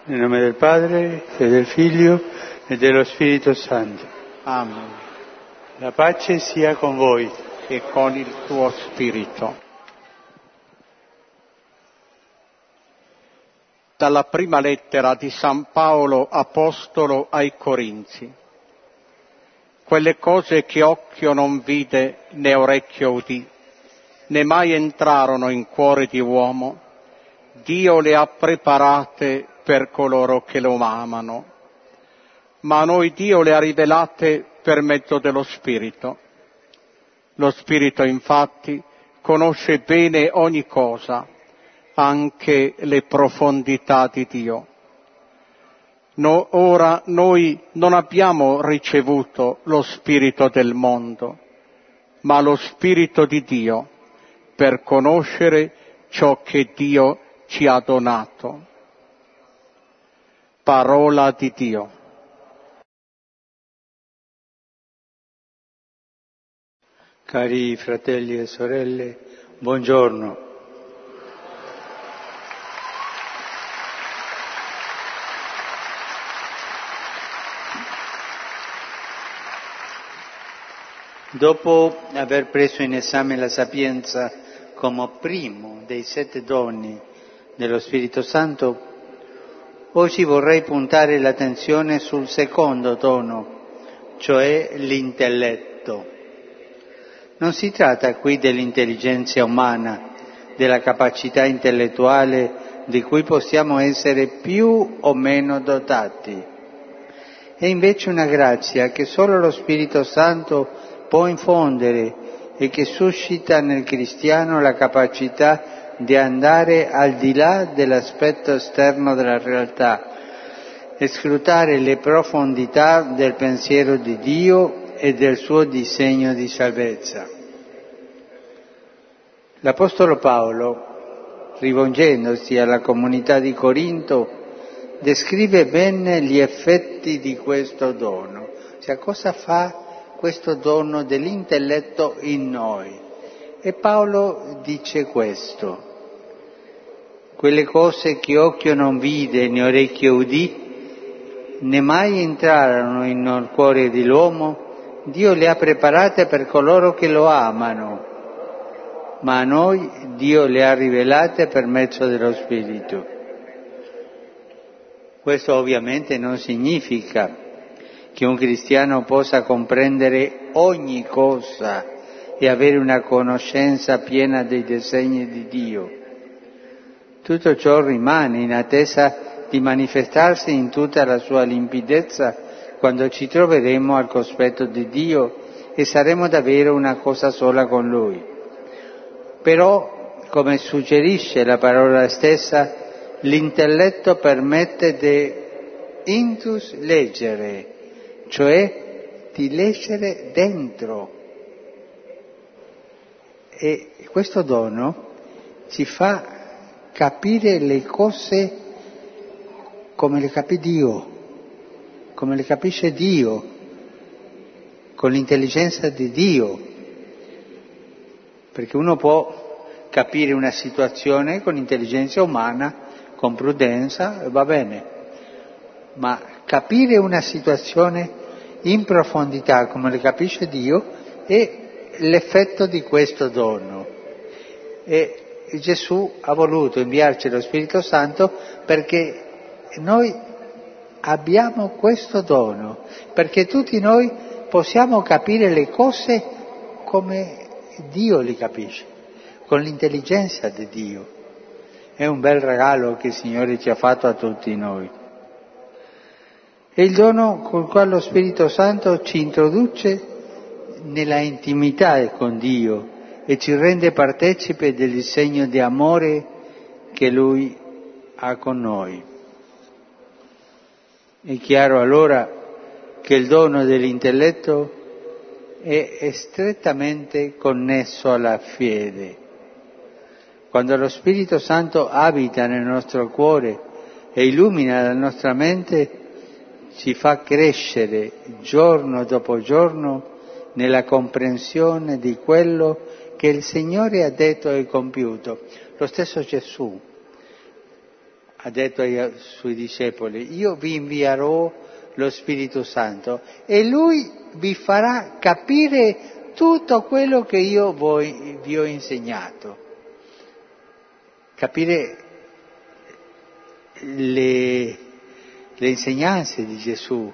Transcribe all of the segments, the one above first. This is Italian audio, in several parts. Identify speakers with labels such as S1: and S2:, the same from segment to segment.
S1: Nel nome del Padre, e del Figlio, e dello Spirito Santo.
S2: Amen.
S1: La pace sia con voi.
S2: E con il tuo spirito. Dalla prima lettera di San Paolo Apostolo ai Corinzi. Quelle cose che occhio non vide né orecchio udì, né mai entrarono in cuore di uomo, Dio le ha preparate per coloro che lo amano. Ma a noi Dio le ha rivelate per mezzo dello Spirito. Lo Spirito, infatti, conosce bene ogni cosa, anche le profondità di Dio. Ora noi non abbiamo ricevuto lo Spirito del mondo, ma lo Spirito di Dio, per conoscere ciò che Dio ci ha donato. Parola di Dio.
S1: Cari fratelli e sorelle, buongiorno. Dopo aver preso in esame la sapienza come primo dei 7 doni dello Spirito Santo, oggi vorrei puntare l'attenzione sul secondo dono, cioè l'intelletto. Non si tratta qui dell'intelligenza umana, della capacità intellettuale di cui possiamo essere più o meno dotati. È invece una grazia che solo lo Spirito Santo può infondere e che suscita nel cristiano la capacità di andare al di là dell'aspetto esterno della realtà e scrutare le profondità del pensiero di Dio e del suo disegno di salvezza. L'Apostolo Paolo, rivolgendosi alla comunità di Corinto, descrive bene gli effetti di questo dono, cioè cosa fa questo dono dell'intelletto in noi. E Paolo dice questo: quelle cose che occhio non vide né orecchio udì, né mai entrarono nel cuore dell'uomo, Dio le ha preparate per coloro che lo amano, ma a noi Dio le ha rivelate per mezzo dello Spirito. Questo ovviamente non significa che un cristiano possa comprendere ogni cosa e avere una conoscenza piena dei disegni di Dio. Tutto ciò rimane in attesa di manifestarsi in tutta la sua limpidezza quando ci troveremo al cospetto di Dio e saremo davvero una cosa sola con Lui. Però, come suggerisce la parola stessa, l'intelletto permette di intus leggere, cioè di leggere dentro. E questo dono ci fa capire le cose come le capisce Dio, con l'intelligenza di Dio. Perché uno può capire una situazione con intelligenza umana, con prudenza, va bene, ma capire una situazione in profondità come le capisce Dio è l'effetto di questo dono. E Gesù ha voluto inviarci lo Spirito Santo perché noi abbiamo questo dono, perché tutti noi possiamo capire le cose come Dio li capisce, con l'intelligenza di Dio. È un bel regalo che il Signore ci ha fatto a tutti noi. È il dono col quale lo Spirito Santo ci introduce nella intimità con Dio e ci rende partecipe del disegno di amore che Lui ha con noi. È chiaro allora che il dono dell'intelletto è strettamente connesso alla fede. Quando lo Spirito Santo abita nel nostro cuore e illumina la nostra mente, ci fa crescere giorno dopo giorno nella comprensione di quello che il Signore ha detto e compiuto. Lo stesso Gesù ha detto ai suoi discepoli: io vi invierò lo Spirito Santo e Lui vi farà capire tutto quello che io vi ho insegnato. Capire le insegnanze di Gesù,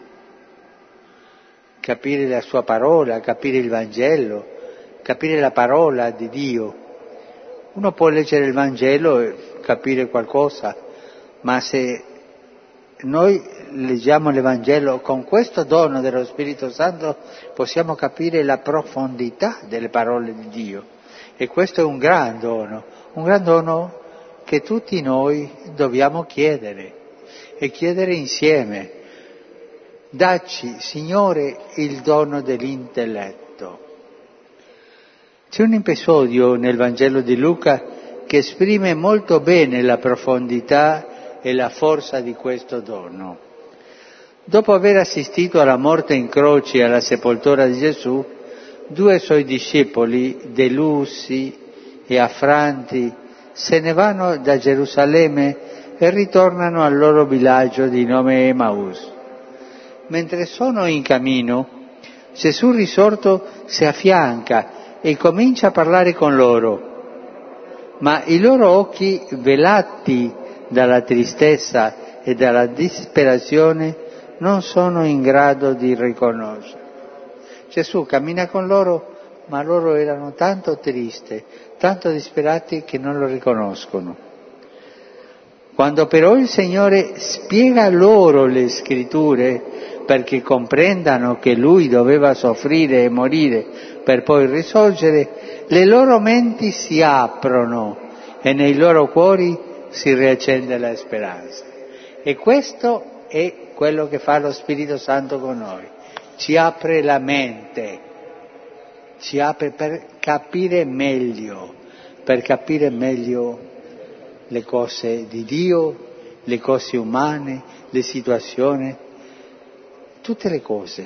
S1: capire la sua parola, capire il Vangelo, capire la parola di Dio. Uno può leggere il Vangelo e capire qualcosa, ma se noi leggiamo l'Evangelo con questo dono dello Spirito Santo possiamo capire la profondità delle parole di Dio. E questo è un gran dono che tutti noi dobbiamo chiedere e chiedere insieme. Dacci, Signore, il dono dell'intelletto. C'è un episodio nel Vangelo di Luca che esprime molto bene la profondità e la forza di questo dono. Dopo aver assistito alla morte in croce e alla sepoltura di Gesù, 2 suoi discepoli, delusi e affranti, se ne vanno da Gerusalemme e ritornano al loro villaggio di nome Emaus. Mentre sono in cammino, Gesù risorto si affianca e comincia a parlare con loro, ma i loro occhi, velati dalla tristezza e dalla disperazione, non sono in grado di riconoscere. Gesù cammina con loro, ma loro erano tanto tristi, tanto disperati che non lo riconoscono. Quando però il Signore spiega loro le Scritture perché comprendano che Lui doveva soffrire e morire per poi risorgere, le loro menti si aprono e nei loro cuori si riaccende la speranza. E questo è quello che fa lo Spirito Santo con noi. Ci apre la mente, ci apre per capire meglio le cose di Dio, le cose umane, le situazioni, tutte le cose.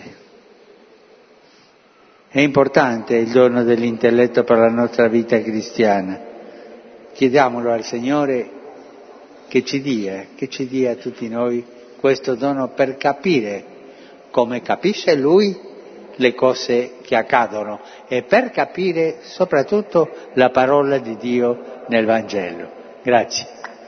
S1: È importante il dono dell'intelletto per la nostra vita cristiana. Chiediamolo al Signore che ci dia a tutti noi questo dono per capire come capisce Lui le cose che accadono e per capire soprattutto la parola di Dio nel Vangelo. Grazie.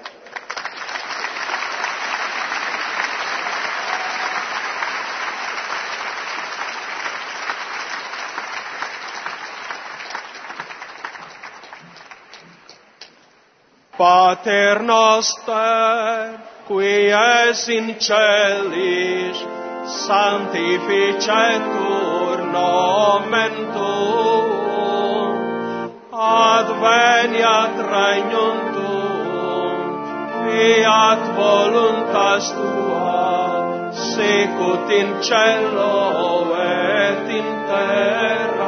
S3: Pater noster, qui es in celis, sanctificetur nomen tuum, adveniat regnum tuum, fiat voluntas tua, sicut in cielo et in terra.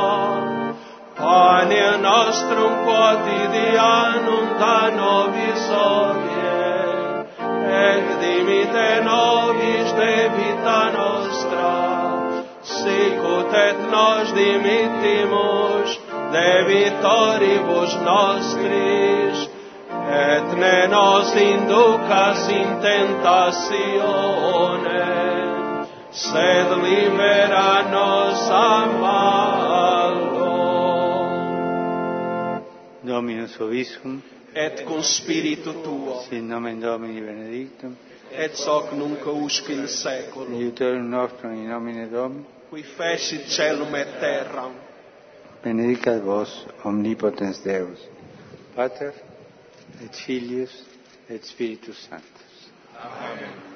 S3: Pane nostrum quotidianum da nobis hodie, et dimite nobis debita nostra, sicut et nos dimittimus debitoribus nostris, et ne nos inducas in tentatione, sed libera nos a malo.
S1: Dominus Vobiscum,
S3: et cum spiritu tuo,
S1: sit nomen Domini benedictum,
S3: et hoc nunc usque in saeculum,
S1: aiutorium nostrum in nomine Domini,
S3: qui fecit caelum et terram.
S1: benedicat vos omnipotens Deus, Pater et Filius et Spiritus Sanctus.
S3: Amen.